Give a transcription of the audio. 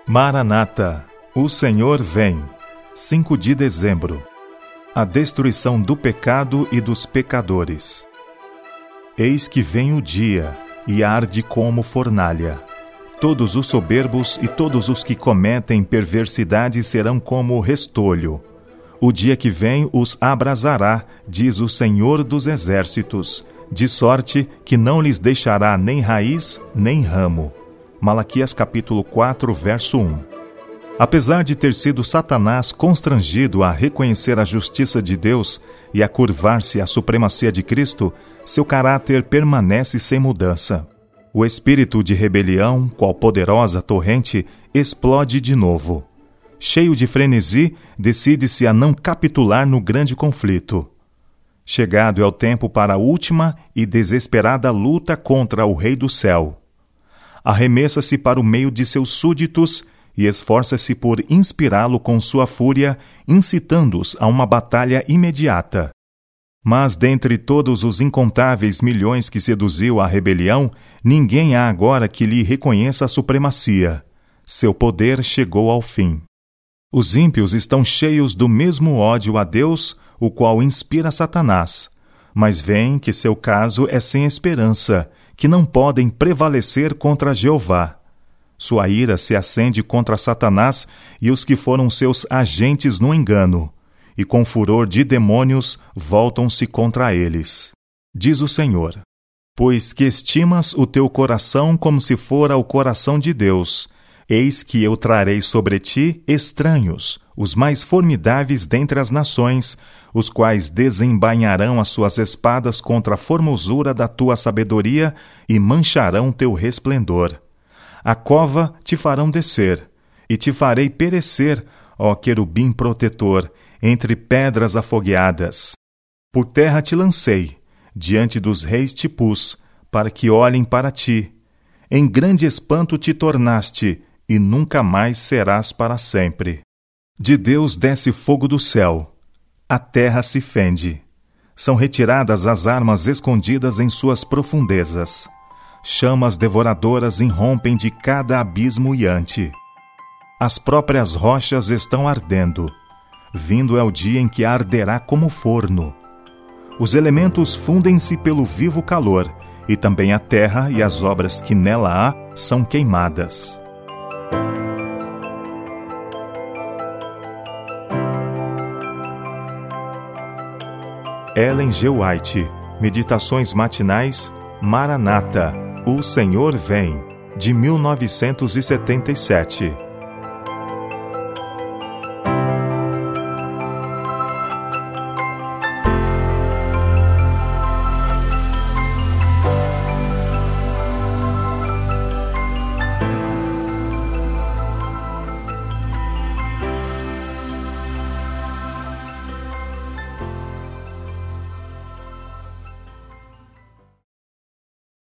Maranata, o Senhor vem. 5 de dezembro. A destruição do pecado e dos pecadores. Eis que vem o dia, e arde como fornalha. Todos os soberbos e todos os que cometem perversidade serão como restolho. O dia que vem os abrasará, diz o Senhor dos Exércitos, de sorte que não lhes deixará nem raiz, nem ramo. Malaquias capítulo 4, verso 1. Apesar de ter sido Satanás constrangido a reconhecer a justiça de Deus e a curvar-se à supremacia de Cristo, seu caráter permanece sem mudança. O espírito de rebelião, qual poderosa torrente, explode de novo. Cheio de frenesi, decide-se a não capitular no grande conflito. Chegado é o tempo para a última e desesperada luta contra o Rei do Céu. Arremessa-se para o meio de seus súditos e esforça-se por inspirá-lo com sua fúria, incitando-os a uma batalha imediata. Mas dentre todos os incontáveis milhões que seduziu à rebelião, ninguém há agora que lhe reconheça a supremacia. Seu poder chegou ao fim. Os ímpios estão cheios do mesmo ódio a Deus, o qual inspira Satanás, mas veem que seu caso é sem esperança, que não podem prevalecer contra Jeová. Sua ira se acende contra Satanás e os que foram seus agentes no engano, e com furor de demônios voltam-se contra eles. Diz o Senhor: Pois que estimas o teu coração como se fora o coração de Deus, eis que eu trarei sobre ti estranhos, os mais formidáveis dentre as nações, os quais desembainharão as suas espadas contra a formosura da tua sabedoria e mancharão teu resplendor. A cova te farão descer, e te farei perecer, ó querubim protetor, entre pedras afogueadas. Por terra te lancei, diante dos reis te pus, para que olhem para ti. Em grande espanto te tornaste, e nunca mais serás para sempre. De Deus desce fogo do céu, a terra se fende. São retiradas as armas escondidas em suas profundezas. Chamas devoradoras irrompem de cada abismo iante. As próprias rochas estão ardendo. Vindo é o dia em que arderá como forno. Os elementos fundem-se pelo vivo calor, e também a terra e as obras que nela há são queimadas. Ellen G. White, Meditações Matinais, Maranata, o Senhor vem, de 1977.